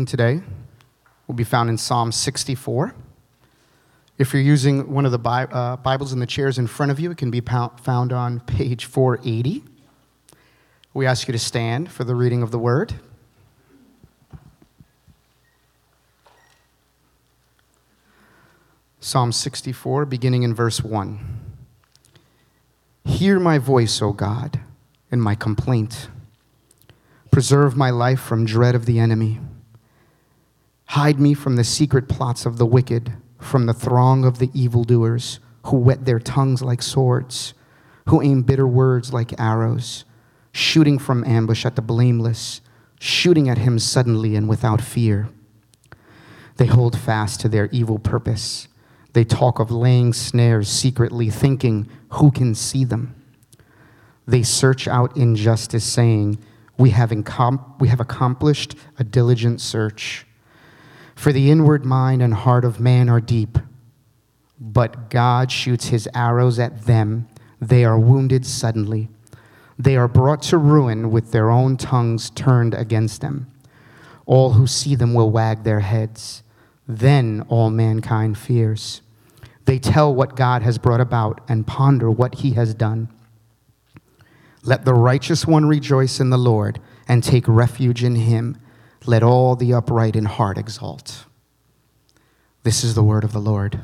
today will be found in Psalm 64. If you're using one of the Bibles in the chairs in front of you, it can be found on page 480. We ask you to stand for the reading of the word. Psalm 64, beginning in verse 1. Hear my voice, O God, in my complaint. Preserve my life from dread of the enemy. Hide me from the secret plots of the wicked, from the throng of the evildoers, who whet their tongues like swords, who aim bitter words like arrows, shooting from ambush at the blameless, shooting at him suddenly and without fear. They hold fast to their evil purpose. They talk of laying snares secretly, thinking, who can see them? They search out injustice, saying, we have accomplished a diligent search. For the inward mind and heart of man are deep, but God shoots his arrows at them. They are wounded suddenly. They are brought to ruin with their own tongues turned against them. All who see them will wag their heads. Then all mankind fears. They tell what God has brought about and ponder what he has done. Let the righteous one rejoice in the Lord and take refuge in him. Let all the upright in heart exalt. This is the word of the Lord.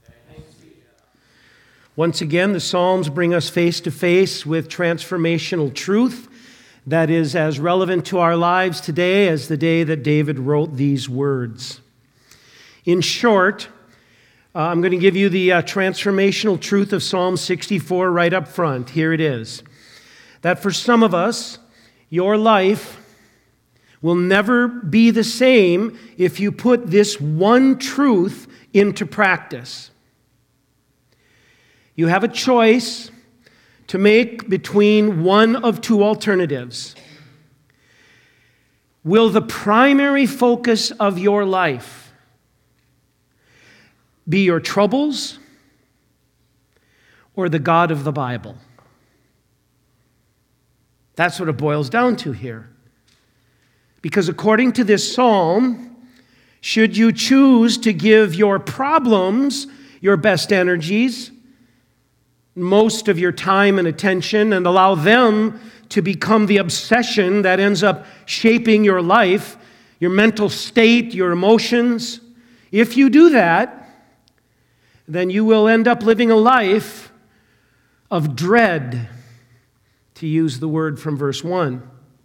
Once again, the Psalms bring us face to face with transformational truth that is as relevant to our lives today as the day that David wrote these words. In short, I'm going to give you the transformational truth of Psalm 64 right up front. Here it is. That for some of us, your life will never be the same if you put this one truth into practice. You have a choice to make between one of two alternatives. Will the primary focus of your life be your troubles or the God of the Bible? That's what it boils down to here. Because according to this psalm, should you choose to give your problems your best energies, most of your time and attention, and allow them to become the obsession that ends up shaping your life, your mental state, your emotions, if you do that, then you will end up living a life of dread, to use the word from verse 1.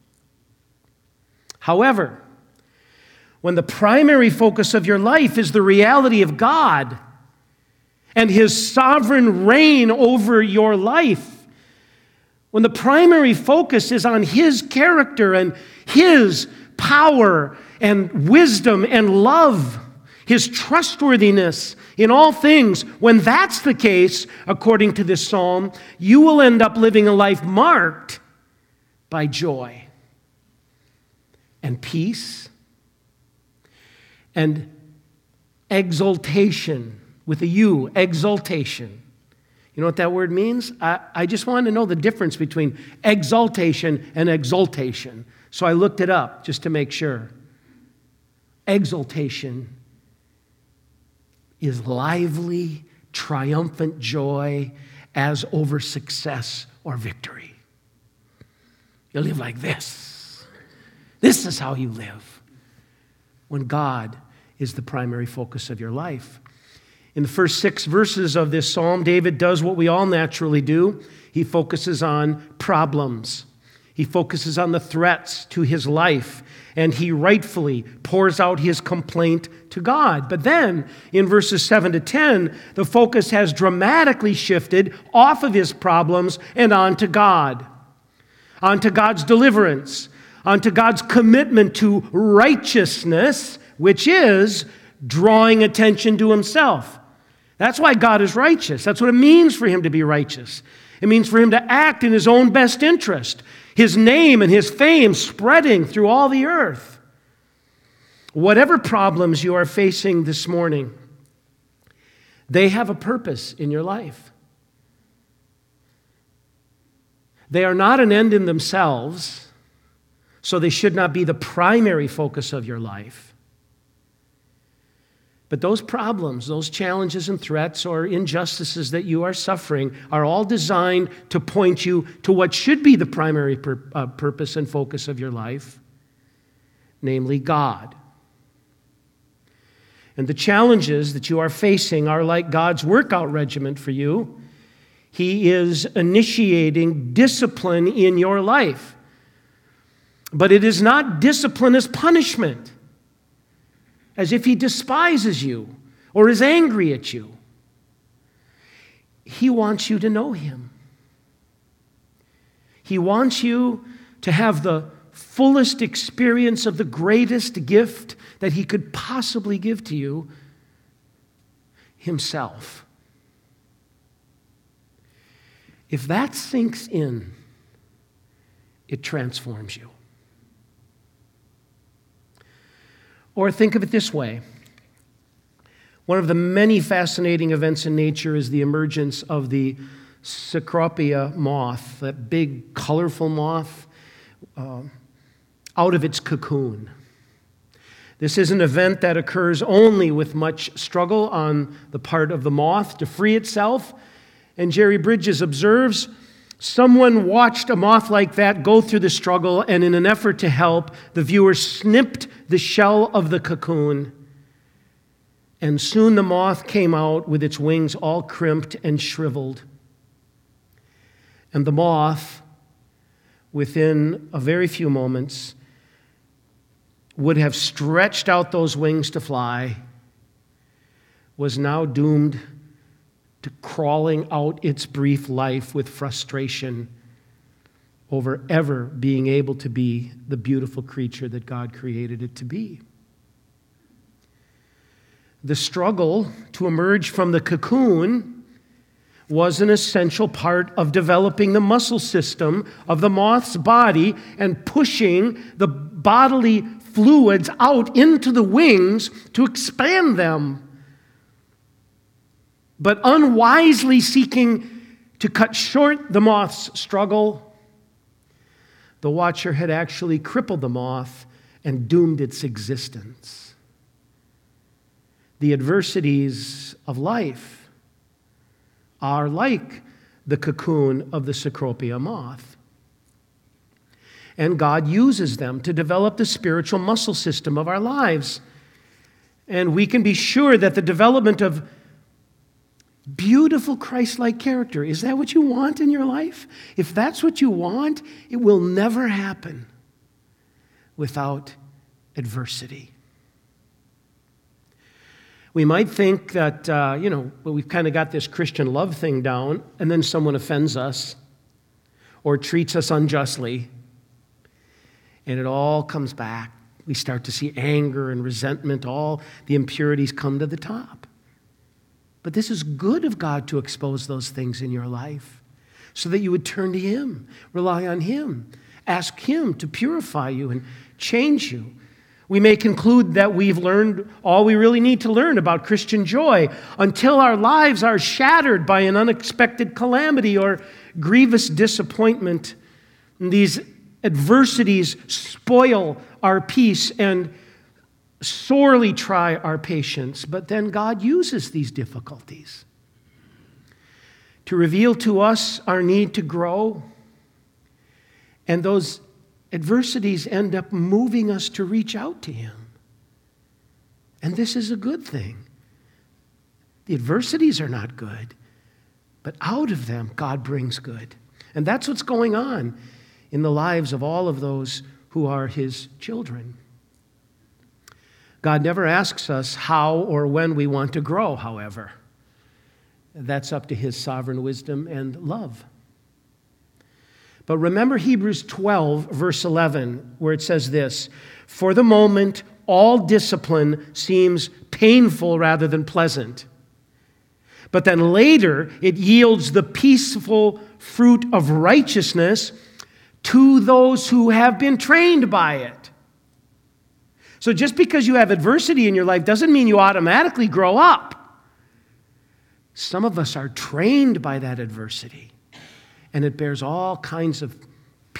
However, when the primary focus of your life is the reality of God and his sovereign reign over your life, when the primary focus is on his character and his power and wisdom and love, his trustworthiness in all things, when that's the case, according to this psalm, you will end up living a life marked by joy and peace and exaltation, with a U, exaltation. You know what that word means? I just wanted to know the difference between exaltation and exaltation. So I looked it up just to make sure. Exaltation is lively, triumphant joy as over success or victory. You live like this. This is how you live when God is the primary focus of your life. In the first 6 verses of this psalm, David does what we all naturally do. He focuses on problems. He focuses on the threats to his life, and he rightfully pours out his complaint to God. But then, in verses 7 to 10, the focus has dramatically shifted off of his problems and onto God, onto God's deliverance, onto God's commitment to righteousness, which is drawing attention to himself. That's why God is righteous. That's what it means for him to be righteous. It means for him to act in his own best interest, his name and his fame spreading through all the earth. Whatever problems you are facing this morning, they have a purpose in your life. They are not an end in themselves, so they should not be the primary focus of your life. But those problems, those challenges and threats or injustices that you are suffering are all designed to point you to what should be the primary purpose and focus of your life, namely God. And the challenges that you are facing are like God's workout regimen for you. He is initiating discipline in your life. But it is not discipline as punishment, as if He despises you or is angry at you. He wants you to know Him. He wants you to have the fullest experience of the greatest gift that He could possibly give to you, Himself. If that sinks in, it transforms you. Or think of it this way. One of the many fascinating events in nature is the emergence of the Cecropia moth, that big, colorful moth, out of its cocoon. This is an event that occurs only with much struggle on the part of the moth to free itself. And Jerry Bridges observes, someone watched a moth like that go through the struggle, and in an effort to help, the viewer snipped the shell of the cocoon. And soon the moth came out with its wings all crimped and shriveled. And the moth, within a very few moments, would have stretched out those wings to fly, was now doomed to crawling out its brief life with frustration over ever being able to be the beautiful creature that God created it to be. The struggle to emerge from the cocoon was an essential part of developing the muscle system of the moth's body and pushing the bodily fluids out into the wings to expand them. But unwisely seeking to cut short the moth's struggle, the watcher had actually crippled the moth and doomed its existence. The adversities of life are like the cocoon of the Cecropia moth. And God uses them to develop the spiritual muscle system of our lives. And we can be sure that the development of beautiful Christ-like character, is that what you want in your life? If that's what you want, it will never happen without adversity. We might think that, we've kind of got this Christian love thing down, and then someone offends us or treats us unjustly, and it all comes back. We start to see anger and resentment, all the impurities come to the top. But this is good of God to expose those things in your life so that you would turn to Him, rely on Him, ask Him to purify you and change you. We may conclude that we've learned all we really need to learn about Christian joy until our lives are shattered by an unexpected calamity or grievous disappointment. And these adversities spoil our peace and sorely try our patience. But then God uses these difficulties to reveal to us our need to grow. And those adversities end up moving us to reach out to Him. And this is a good thing. The adversities are not good, but out of them, God brings good. And that's what's going on in the lives of all of those who are His children. God never asks us how or when we want to grow, however. That's up to His sovereign wisdom and love. But remember Hebrews 12, verse 11, where it says this, "For the moment, all discipline seems painful rather than pleasant. But then later, it yields the peaceful fruit of righteousness to those who have been trained by it." So just because you have adversity in your life doesn't mean you automatically grow up. Some of us are trained by that adversity, and it bears all kinds of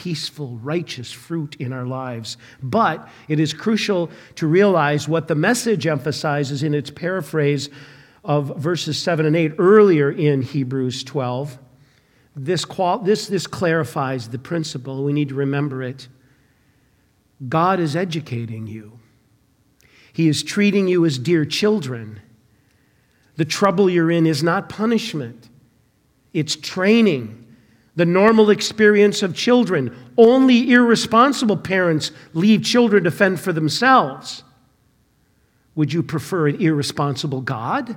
peaceful, righteous fruit in our lives. But it is crucial to realize what the Message emphasizes in its paraphrase of verses 7 and 8 earlier in Hebrews 12. This clarifies the principle. We need to remember it. God is educating you. He is treating you as dear children. The trouble you're in is not punishment. It's training. The normal experience of children. Only irresponsible parents leave children to fend for themselves. Would you prefer an irresponsible God?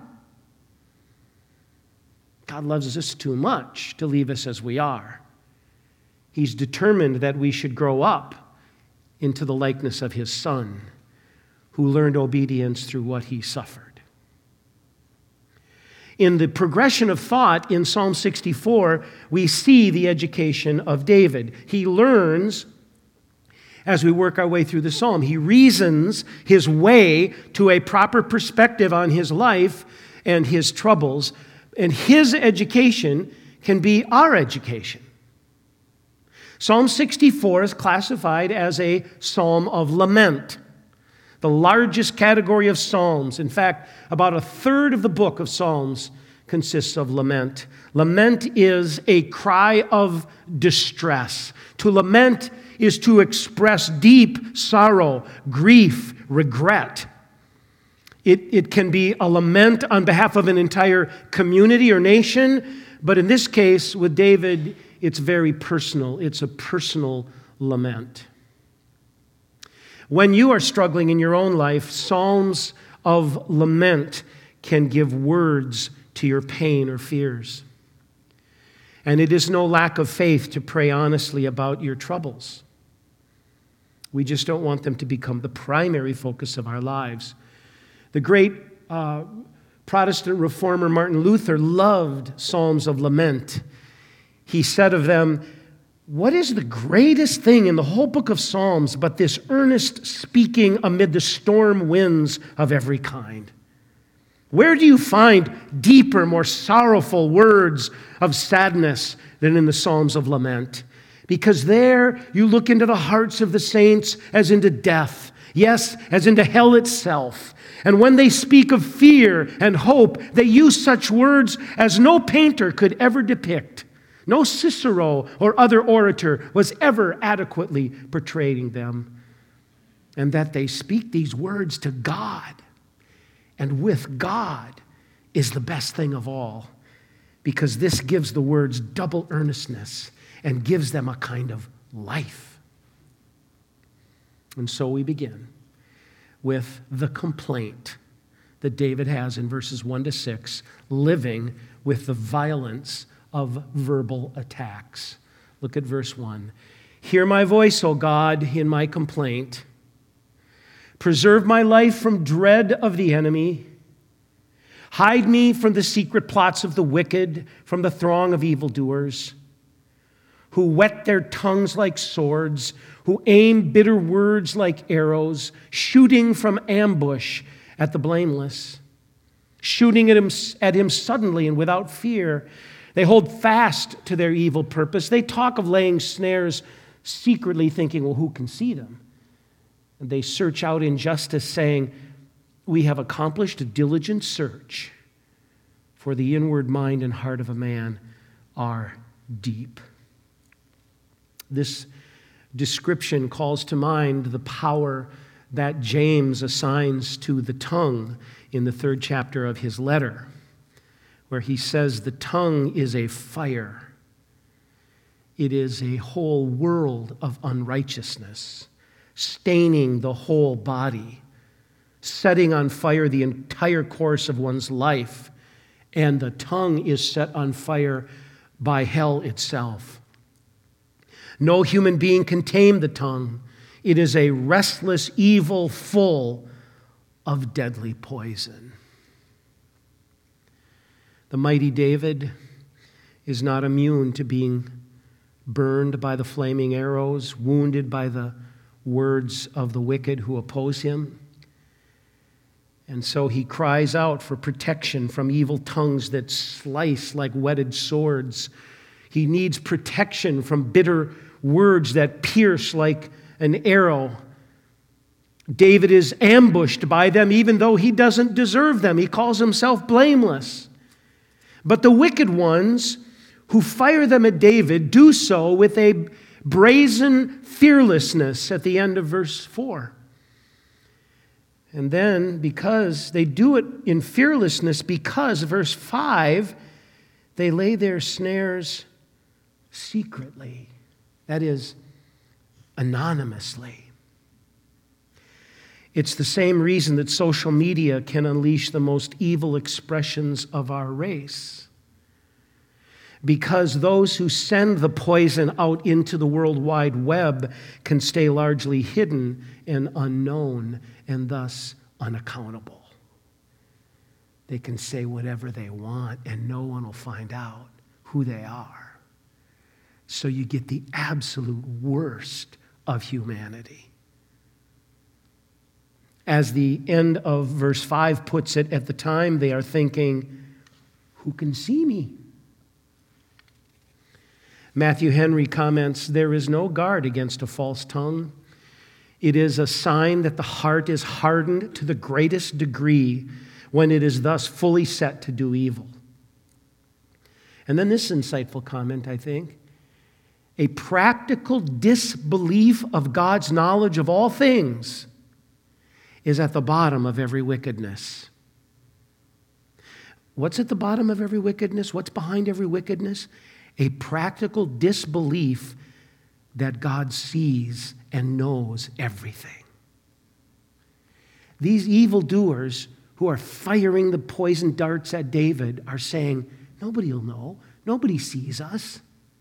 God loves us too much to leave us as we are. He's determined that we should grow up into the likeness of His Son, who learned obedience through what He suffered. In the progression of thought in Psalm 64, we see the education of David. He learns as we work our way through the psalm. He reasons his way to a proper perspective on his life and his troubles. And his education can be our education. Psalm 64 is classified as a psalm of lament, the largest category of psalms. In fact, about a third of the book of Psalms consists of lament. Lament is a cry of distress. To lament is to express deep sorrow, grief, regret. It can be a lament on behalf of an entire community or nation, but in this case, with David, it's very personal. It's a personal lament. When you are struggling in your own life, psalms of lament can give words to your pain or fears. And it is no lack of faith to pray honestly about your troubles. We just don't want them to become the primary focus of our lives. The great Protestant reformer Martin Luther loved psalms of lament. He said of them, "What is the greatest thing in the whole book of Psalms but this earnest speaking amid the storm winds of every kind? Where do you find deeper, more sorrowful words of sadness than in the Psalms of lament? Because there you look into the hearts of the saints as into death, yes, as into hell itself. And when they speak of fear and hope, they use such words as no painter could ever depict. No Cicero or other orator was ever adequately portraying them. And that they speak these words to God. And with God is the best thing of all, because this gives the words double earnestness and gives them a kind of life." And so we begin with the complaint that David has in verses 1 to 6, living with the violence of verbal attacks. Look at verse 1. "Hear my voice, O God, in my complaint. Preserve my life from dread of the enemy. Hide me from the secret plots of the wicked, from the throng of evildoers, who whet their tongues like swords, who aim bitter words like arrows, shooting from ambush at the blameless, shooting at him suddenly and without fear. They hold fast to their evil purpose. They talk of laying snares secretly, thinking, well, who can see them? And they search out injustice, saying, we have accomplished a diligent search, for the inward mind and heart of a man are deep." This description calls to mind the power that James assigns to the tongue in the 3rd chapter of his letter, where he says the tongue is a fire. It is a whole world of unrighteousness, staining the whole body, setting on fire the entire course of one's life, and the tongue is set on fire by hell itself. No human being can tame the tongue. It is a restless evil full of deadly poison. The mighty David is not immune to being burned by the flaming arrows, wounded by the words of the wicked who oppose him. And so he cries out for protection from evil tongues that slice like whetted swords. He needs protection from bitter words that pierce like an arrow. David is ambushed by them even though he doesn't deserve them. He calls himself blameless. But the wicked ones who fire them at David do so with a brazen fearlessness at the end of verse 4. And then, because they do it in fearlessness, because, verse 5, they lay their snares secretly. That is, anonymously. It's the same reason that social media can unleash the most evil expressions of our race. Because those who send the poison out into the World Wide Web can stay largely hidden and unknown and thus unaccountable. They can say whatever they want and no one will find out who they are. So you get the absolute worst of humanity. As the end of verse 5 puts it, at the time they are thinking, who can see me? Matthew Henry comments, there is no guard against a false tongue. It is a sign that the heart is hardened to the greatest degree when it is thus fully set to do evil. And then this insightful comment, I think, a practical disbelief of God's knowledge of all things is at the bottom of every wickedness. What's at the bottom of every wickedness? What's behind every wickedness? A practical disbelief that God sees and knows everything. These evildoers who are firing the poison darts at David are saying, nobody will know. Nobody sees us.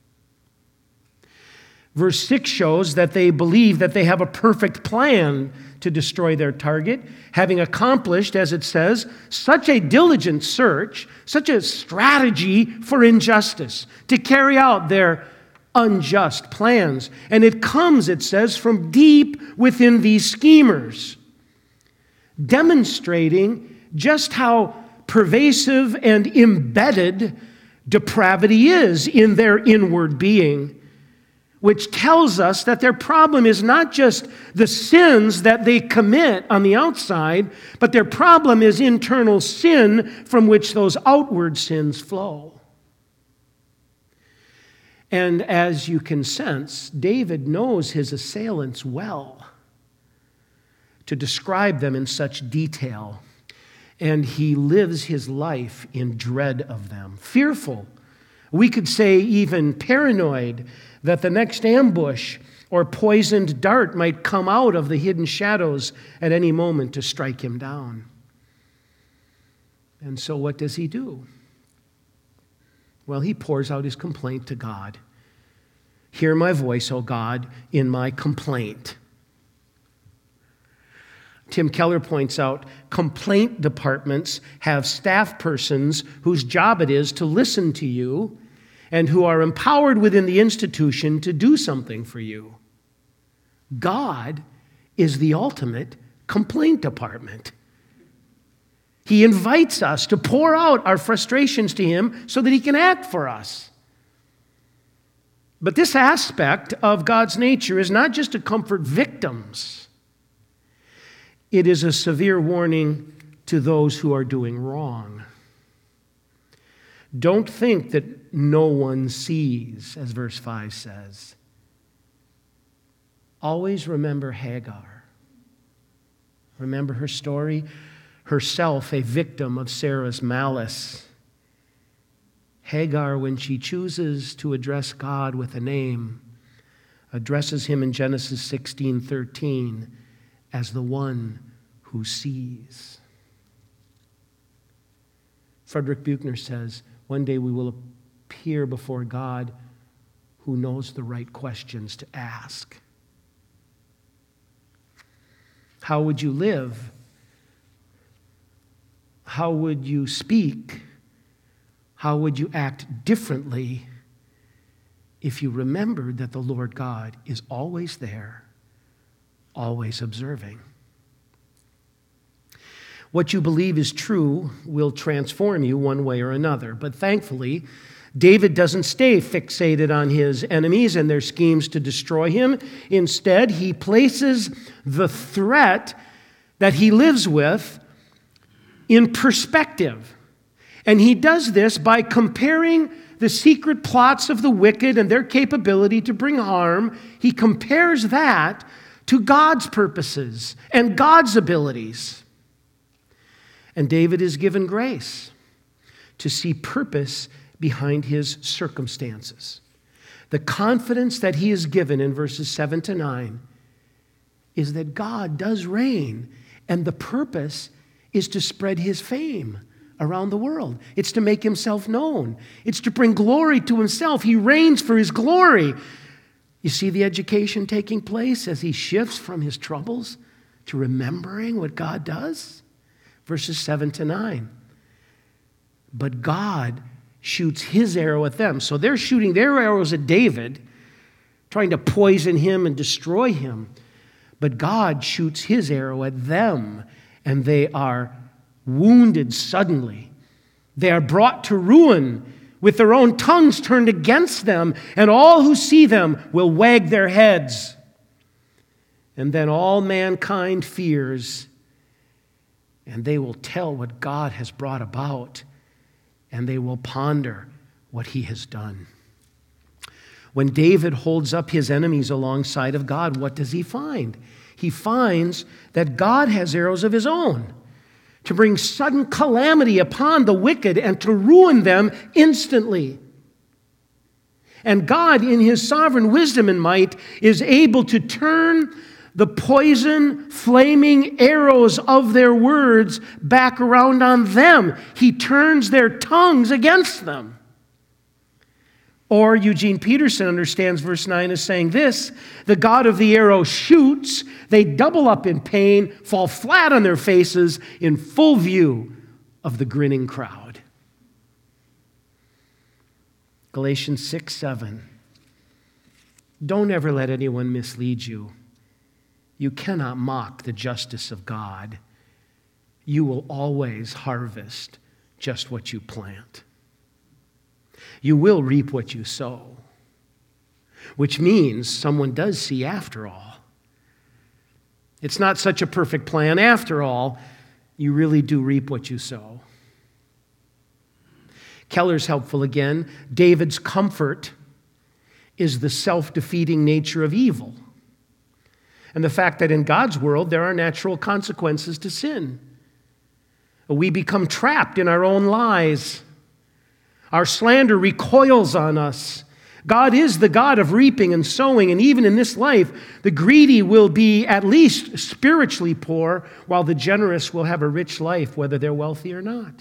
Verse 6 shows that they believe that they have a perfect plan to destroy their target, having accomplished, as it says, such a diligent search, such a strategy for injustice, to carry out their unjust plans. And it comes, it says, from deep within these schemers, demonstrating just how pervasive and embedded depravity is in their inward being, which tells us that their problem is not just the sins that they commit on the outside, but their problem is internal sin from which those outward sins flow. And as you can sense, David knows his assailants well to describe them in such detail, and he lives his life in dread of them, fearful. We could say even paranoid that the next ambush or poisoned dart might come out of the hidden shadows at any moment to strike him down. And so what does he do? Well, he pours out his complaint to God. Hear my voice, O God, in my complaint. Tim Keller points out, complaint departments have staff persons whose job it is to listen to you and who are empowered within the institution to do something for you. God is the ultimate complaint department. He invites us to pour out our frustrations to him so that he can act for us. But this aspect of God's nature is not just to comfort victims. It is a severe warning to those who are doing wrong. Don't think that no one sees, as verse 5 says. Always remember Hagar. Remember her story? Herself a victim of Sarah's malice. Hagar, when she chooses to address God with a name, addresses him in Genesis 16:13 as the one who sees. Frederick Buechner says, one day we will appear before God who knows the right questions to ask. How would you live? How would you speak? How would you act differently if you remembered that the Lord God is always there, always observing? What you believe is true will transform you one way or another. But thankfully, David doesn't stay fixated on his enemies and their schemes to destroy him. Instead, he places the threat that he lives with in perspective. And he does this by comparing the secret plots of the wicked and their capability to bring harm. He compares that to God's purposes and God's abilities. And David is given grace to see purpose behind his circumstances. The confidence that he is given in verses 7 to 9 is that God does reign, and the purpose is to spread his fame around the world. It's to make himself known. It's to bring glory to himself. He reigns for his glory. You see the education taking place as he shifts from his troubles to remembering what God does? Verses 7 to 9. But God shoots his arrow at them. So they're shooting their arrows at David, trying to poison him and destroy him. But God shoots his arrow at them, and they are wounded suddenly. They are brought to ruin with their own tongues turned against them, and all who see them will wag their heads. And then all mankind fears, and they will tell what God has brought about, and they will ponder what he has done. When David holds up his enemies alongside of God, what does he find? He finds that God has arrows of his own to bring sudden calamity upon the wicked and to ruin them instantly. And God, in his sovereign wisdom and might, is able to turn the poison, flaming arrows of their words back around on them. He turns their tongues against them. Or Eugene Peterson understands verse 9 as saying this: the God of the arrow shoots, they double up in pain, fall flat on their faces in full view of the grinning crowd. Galatians 6:7. Don't ever let anyone mislead you. You cannot mock the justice of God. You will always harvest just what you plant. You will reap what you sow, which means someone does see after all. It's not such a perfect plan after all. You really do reap what you sow. Keller's helpful again. David's comfort is the self-defeating nature of evil, and the fact that in God's world there are natural consequences to sin. We become trapped in our own lies. Our slander recoils on us. God is the God of reaping and sowing, and even in this life, the greedy will be at least spiritually poor, while the generous will have a rich life, whether they're wealthy or not.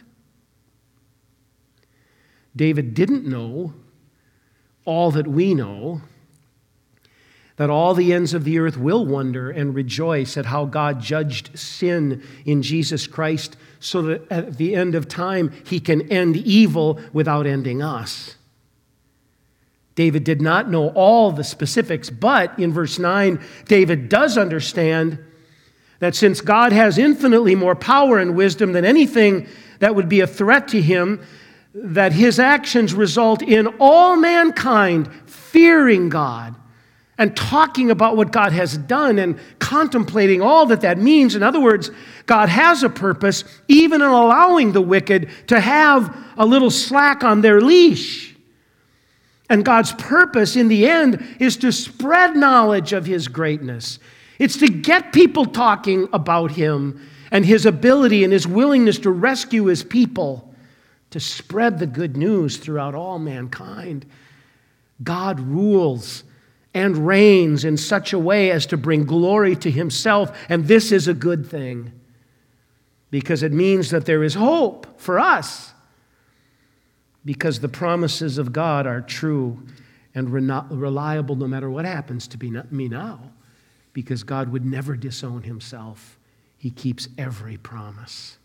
David didn't know all that we know, that all the ends of the earth will wonder and rejoice at how God judged sin in Jesus Christ, so that at the end of time he can end evil without ending us. David did not know all the specifics, but in verse 9, David does understand that since God has infinitely more power and wisdom than anything that would be a threat to him, that his actions result in all mankind fearing God and talking about what God has done and contemplating all that that means. In other words, God has a purpose even in allowing the wicked to have a little slack on their leash. And God's purpose in the end is to spread knowledge of his greatness. It's to get people talking about him and his ability and his willingness to rescue his people, to spread the good news throughout all mankind. God rules and reigns in such a way as to bring glory to himself, and this is a good thing because it means that there is hope for us, because the promises of God are true and reliable no matter what happens to me now, because God would never disown himself. He keeps every promise.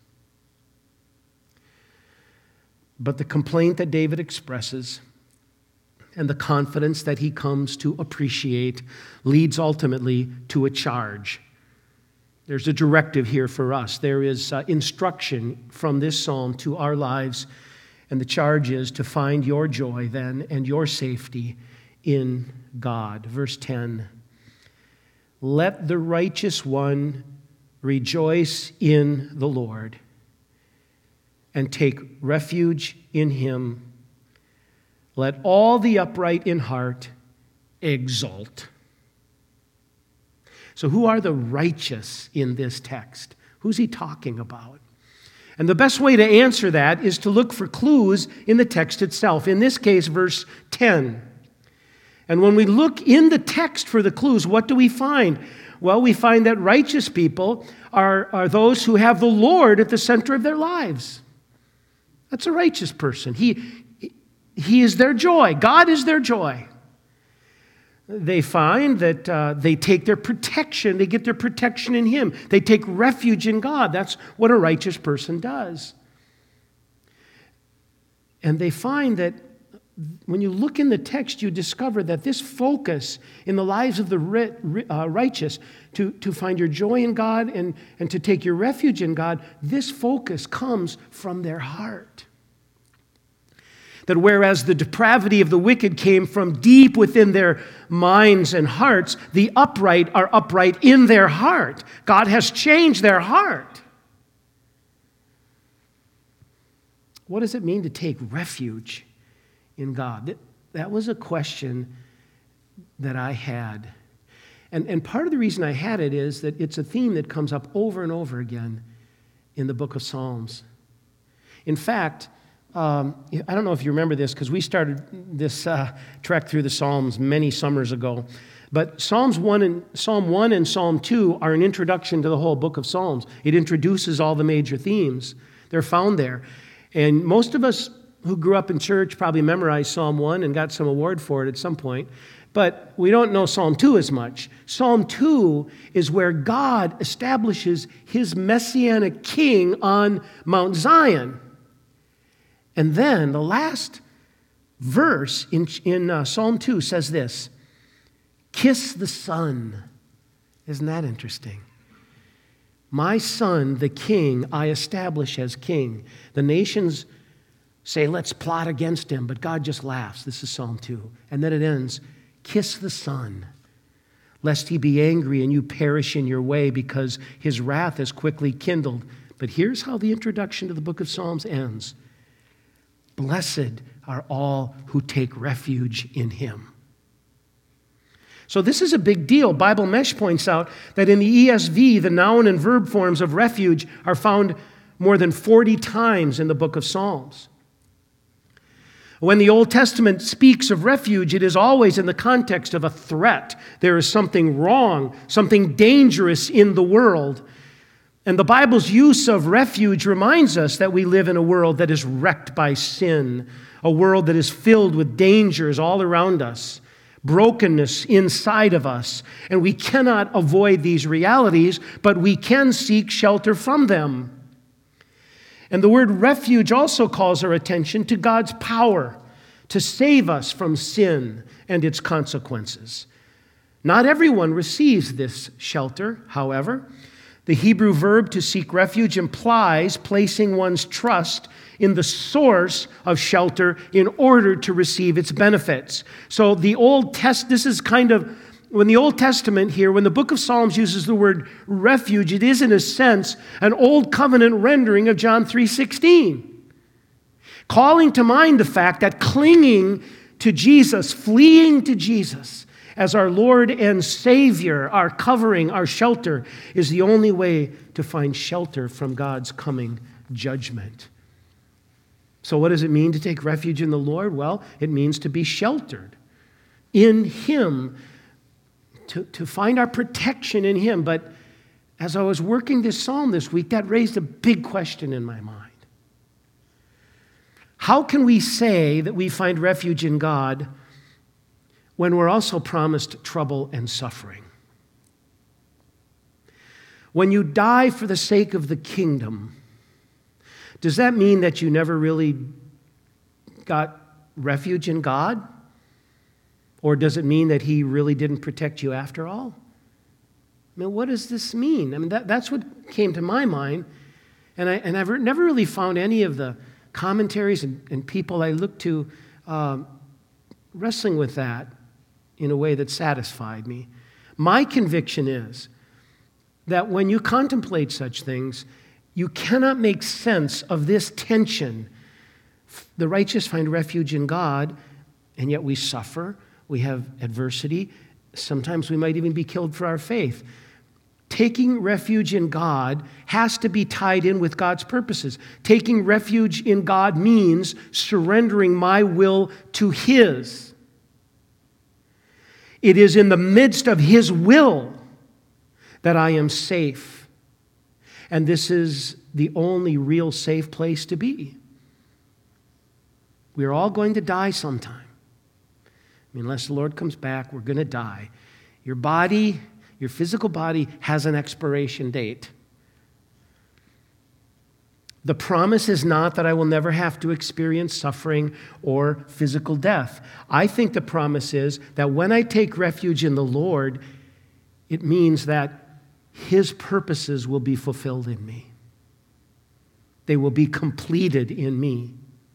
But the complaint that David expresses and the confidence that he comes to appreciate leads ultimately to a charge. There's a directive here for us. There is instruction from this psalm to our lives, And the charge is to find your joy then and your safety in God. Verse 10, let the righteous one rejoice in the Lord and take refuge in him. Let all the upright in heart exult. So who are the righteous in this text? Who's he talking about? And the best way to answer that is to look for clues in the text itself. In this case, verse 10. And when we look in the text for the clues, what do we find? Well, we find that righteous people are those who have the Lord at the center of their lives. That's a righteous person. He is their joy. God is their joy. They find that they take their protection. They get their protection in Him. They take refuge in God. That's what a righteous person does. And they find that when you look in the text, you discover that this focus in the lives of the righteous to find your joy in God and to take your refuge in God, this focus comes from their heart. That whereas the depravity of the wicked came from deep within their minds and hearts, the upright are upright in their heart. God has changed their heart. What does it mean to take refuge in God? That was a question that I had. And part of the reason I had it is that it's a theme that comes up over and over again in the book of Psalms. In fact, I don't know if you remember this because we started this trek through the Psalms many summers ago. But Psalm 1 and Psalm 2 are an introduction to the whole book of Psalms. It introduces all the major themes. They're found there. And most of us who grew up in church probably memorized Psalm 1 and got some award for it at some point. But we don't know Psalm 2 as much. Psalm 2 is where God establishes His messianic king on Mount Zion. And then the last verse in Psalm 2 says this, kiss the Son. Isn't that interesting? My Son, the King, I establish as King. The nations say, let's plot against Him, but God just laughs. This is Psalm 2. And then it ends, kiss the Son, lest He be angry and you perish in your way because His wrath is quickly kindled. But here's how the introduction to the book of Psalms ends. Blessed are all who take refuge in Him. So this is a big deal. Bible Mesh points out that in the ESV, the noun and verb forms of refuge are found more than 40 times in the book of Psalms. When the Old Testament speaks of refuge, it is always in the context of a threat. There is something wrong, something dangerous in the world. And the Bible's use of refuge reminds us that we live in a world that is wrecked by sin, a world that is filled with dangers all around us, brokenness inside of us. And we cannot avoid these realities, but we can seek shelter from them. And the word refuge also calls our attention to God's power to save us from sin and its consequences. Not everyone receives this shelter, however. The Hebrew verb to seek refuge implies placing one's trust in the source of shelter in order to receive its benefits. So this is kind of, when the Old Testament here, when the book of Psalms uses the word refuge, it is in a sense an old covenant rendering of John 3:16. Calling to mind the fact that clinging to Jesus, fleeing to Jesus, as our Lord and Savior, our covering, our shelter, is the only way to find shelter from God's coming judgment. So what does it mean to take refuge in the Lord? Well, it means to be sheltered in Him, to find our protection in Him. But as I was working this psalm this week, that raised a big question in my mind. How can we say that we find refuge in God when we're also promised trouble and suffering? When you die for the sake of the kingdom, does that mean that you never really got refuge in God? Or does it mean that He really didn't protect you after all? I mean, what does this mean? I mean, that's what came to my mind. And I've never really found any of the commentaries and people I looked to wrestling with that in a way that satisfied me. My conviction is that when you contemplate such things, you cannot make sense of this tension. The righteous find refuge in God, and yet we suffer. We have adversity. Sometimes we might even be killed for our faith. Taking refuge in God has to be tied in with God's purposes. Taking refuge in God means surrendering my will to His. It is in the midst of His will that I am safe. And this is the only real safe place to be. We're all going to die sometime. Unless the Lord comes back, we're going to die. Your body, your physical body, has an expiration date. The promise is not that I will never have to experience suffering or physical death. I think the promise is that when I take refuge in the Lord, it means that His purposes will be fulfilled in me. They will be completed in me.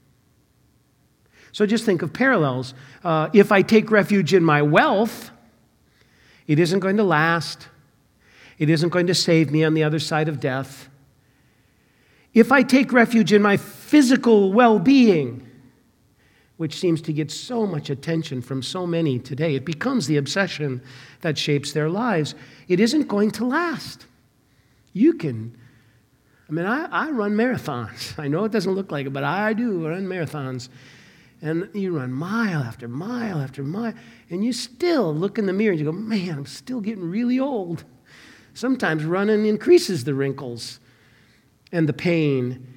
So just think of parallels. If I take refuge in my wealth, it isn't going to last. It isn't going to save me on the other side of death. If I take refuge in my physical well-being, which seems to get so much attention from so many today, it becomes the obsession that shapes their lives. It isn't going to last. I run marathons. I know it doesn't look like it, but I do run marathons. And you run mile after mile after mile, and you still look in the mirror and you go, man, I'm still getting really old. Sometimes running increases the wrinkles and the pain.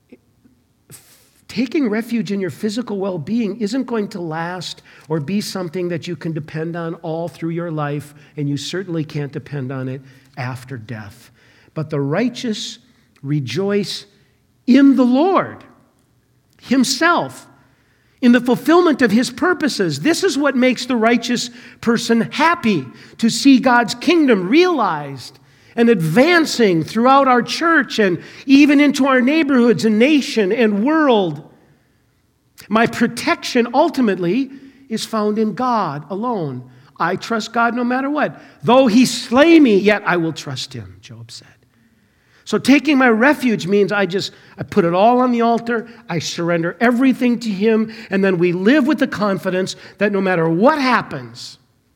Taking refuge in your physical well-being isn't going to last or be something that you can depend on all through your life, and you certainly can't depend on it after death. But the righteous rejoice in the Lord Himself, in the fulfillment of His purposes. This is what makes the righteous person happy, to see God's kingdom realized and advancing throughout our church and even into our neighborhoods and nation and world. My protection ultimately is found in God alone. I trust God no matter what. Though He slay me, yet I will trust Him, Job said. So taking my refuge means I put it all on the altar, I surrender everything to Him, and then we live with the confidence that no matter what happens,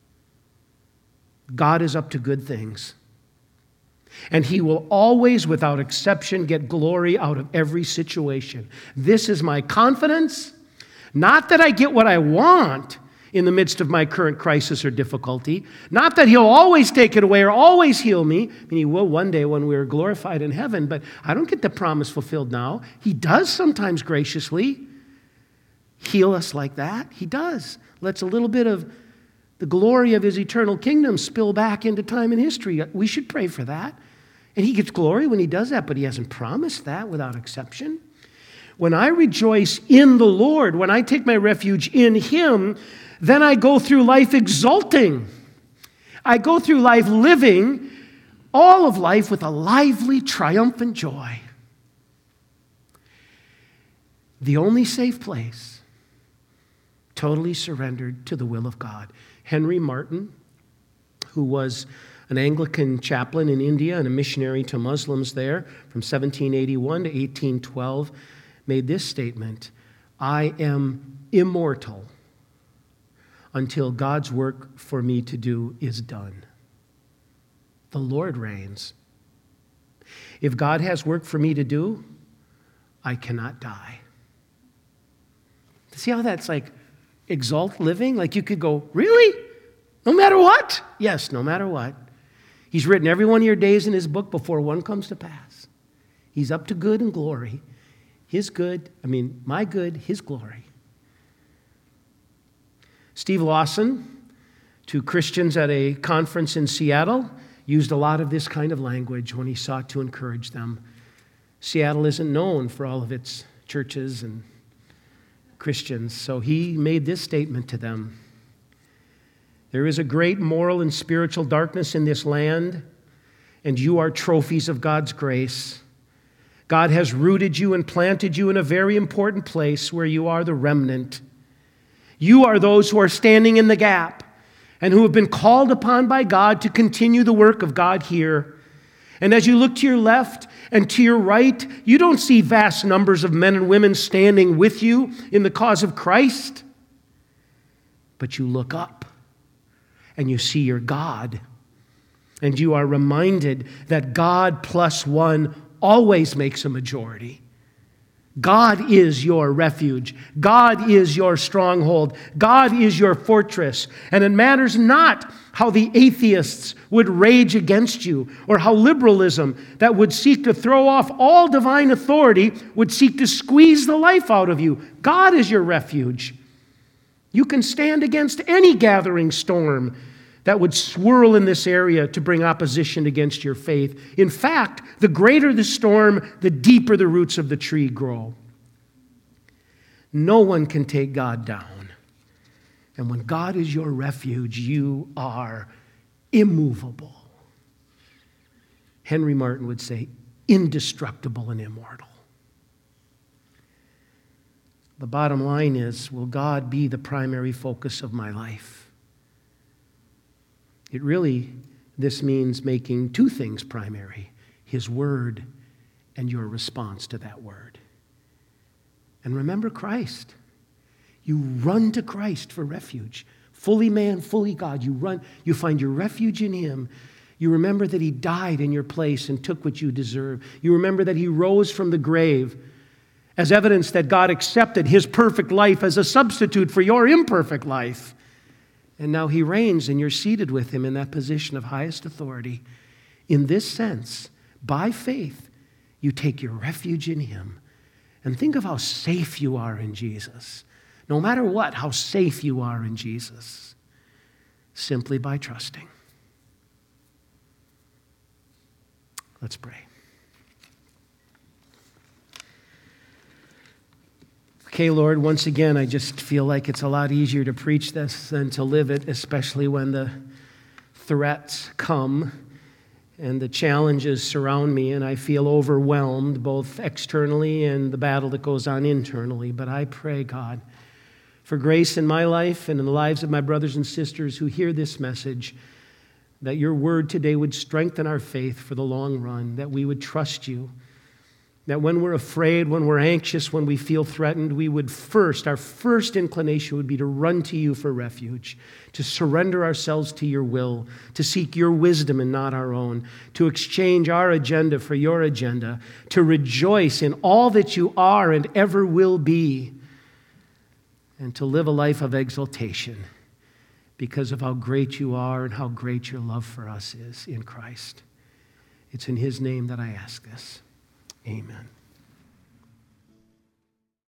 God is up to good things. And He will always, without exception, get glory out of every situation. This is my confidence. Not that I get what I want in the midst of my current crisis or difficulty. Not that He'll always take it away or always heal me. I mean, He will one day when we're glorified in heaven, but I don't get the promise fulfilled now. He does sometimes graciously heal us like that. He does. Lets a little bit of the glory of His eternal kingdom spill back into time and history. We should pray for that. And He gets glory when He does that, but He hasn't promised that without exception. When I rejoice in the Lord, when I take my refuge in Him, then I go through life exulting. I go through life living all of life with a lively, triumphant joy. The only safe place, totally surrendered to the will of God. Henry Martyn, who was an Anglican chaplain in India and a missionary to Muslims there from 1781 to 1812, made this statement: I am immortal until God's work for me to do is done. The Lord reigns. If God has work for me to do, I cannot die. See how that's like exalt living? Like you could go, really? No matter what? Yes, no matter what. He's written every one of your days in His book before one comes to pass. He's up to good and glory. My good, His glory. Steve Lawson, to Christians at a conference in Seattle, used a lot of this kind of language when he sought to encourage them. Seattle isn't known for all of its churches and Christians, so he made this statement to them: there is a great moral and spiritual darkness in this land, and you are trophies of God's grace. God has rooted you and planted you in a very important place where you are the remnant. You are those who are standing in the gap and who have been called upon by God to continue the work of God here. And as you look to your left and to your right, you don't see vast numbers of men and women standing with you in the cause of Christ. But you look up and you see your God. And you are reminded that God plus one always makes a majority. God is your refuge. God is your stronghold. God is your fortress. And it matters not how the atheists would rage against you, or how liberalism that would seek to throw off all divine authority would seek to squeeze the life out of you. God is your refuge. You can stand against any gathering storm that would swirl in this area to bring opposition against your faith. In fact, the greater the storm, the deeper the roots of the tree grow. No one can take God down. And when God is your refuge, you are immovable. Henry Martin would say, indestructible and immortal. The bottom line is, will God be the primary focus of my life? This means making two things primary: His Word and your response to that Word. And remember Christ. You run to Christ for refuge. Fully man, fully God. You find your refuge in Him. You remember that He died in your place and took what you deserve. You remember that He rose from the grave as evidence that God accepted His perfect life as a substitute for your imperfect life. And now He reigns, and you're seated with Him in that position of highest authority. In this sense, by faith, you take your refuge in Him. And think of how safe you are in Jesus. No matter what, how safe you are in Jesus. Simply by trusting. Let's pray. Okay, Lord, once again, I just feel like it's a lot easier to preach this than to live it, especially when the threats come and the challenges surround me, and I feel overwhelmed, both externally and the battle that goes on internally. But I pray, God, for grace in my life and in the lives of my brothers and sisters who hear this message, that your word today would strengthen our faith for the long run, that we would trust you, that when we're afraid, when we're anxious, when we feel threatened, our first inclination would be to run to you for refuge, to surrender ourselves to your will, to seek your wisdom and not our own, to exchange our agenda for your agenda, to rejoice in all that you are and ever will be, and to live a life of exaltation because of how great you are and how great your love for us is in Christ. It's in His name that I ask this. Amen.